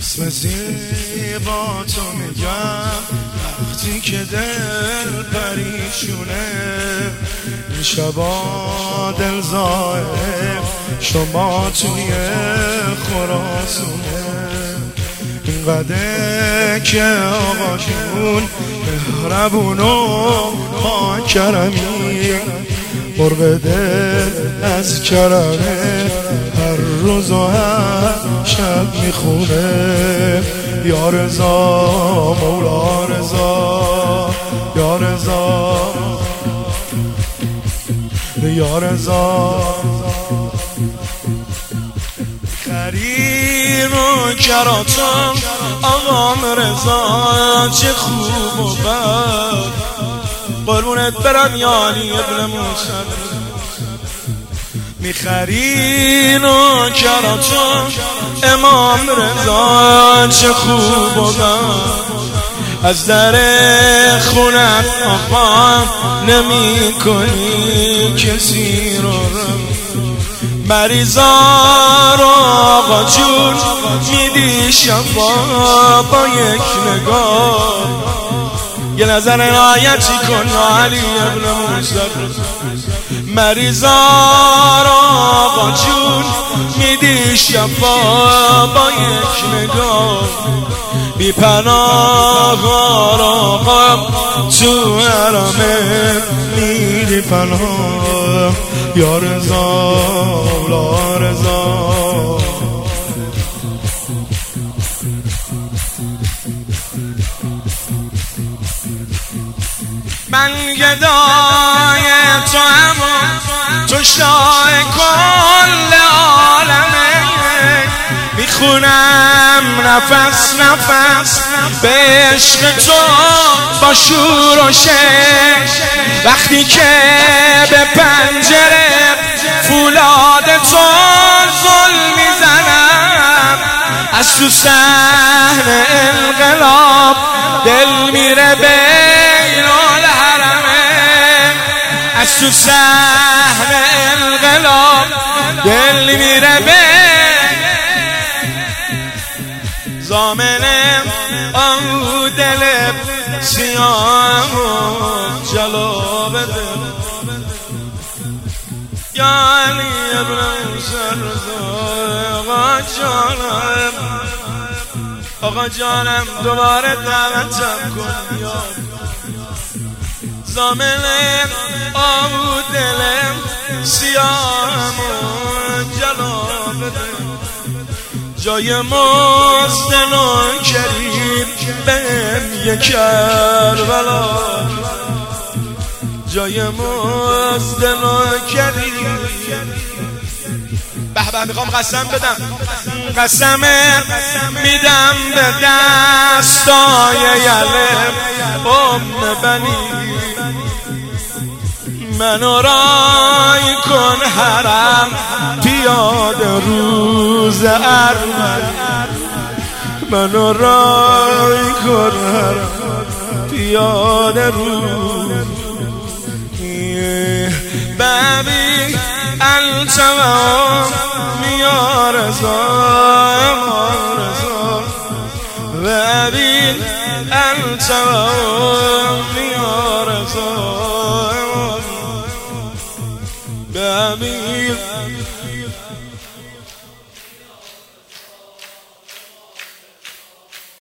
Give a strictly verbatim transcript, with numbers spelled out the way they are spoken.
اسم زیبا تو میگم وقتی که دل پریشونه، این شبا دل زائه شما توی خراسونه. اینقدر که آقا جون مهربون و با کرمی، قرب دل از کرمه هر روز و هر شب میخونه. یا رضا مولا رضا، یا رضا یا رضا. خریر و کراتم آقام رضا، چه خوب و بد قربونت برم یا علی ابن موسی. میخرین و کراتم امام رضا، چه خوب و بد از در خونت آقا نمی کنی کسی رو. مریضا رو آقا جون میدی شفا با یک نگاه. یه نظر آیتی کن علی ابن موسی. مریضا رو آقا جون میدی شفا با یک نگاه. بی پناه آقا تو حرمه میدی پناه. یا رضا لا رضا. من گدای تو هم تو شاه کل عالمه، میخونم نفس نفس به عشق تو با شور و شش. وقتی که به پنجره فولاد تو زل میزنم، از تو صحن انقلاب دل میره بین الحرمه. از تو صحن انقلاب دل میره بین زامنه آهو دل سیاه جلو بده. یا علی ابن موسی آقا جانم، آقا جانم دوباره دعوتم کن یا زامنه آهو دل سیاه جلو بده. جای مزد نوکریم بهم یک کربلا، جای مزد نوکریم. به به میخوام قسم بدم، قسم میدم به دستای یلم ام بنی. منو رای کن حرم پیاده روز ارمن، منو رای کن حرم پیاده روز. ببین التمام یا رضا ما رضا، ببین التمام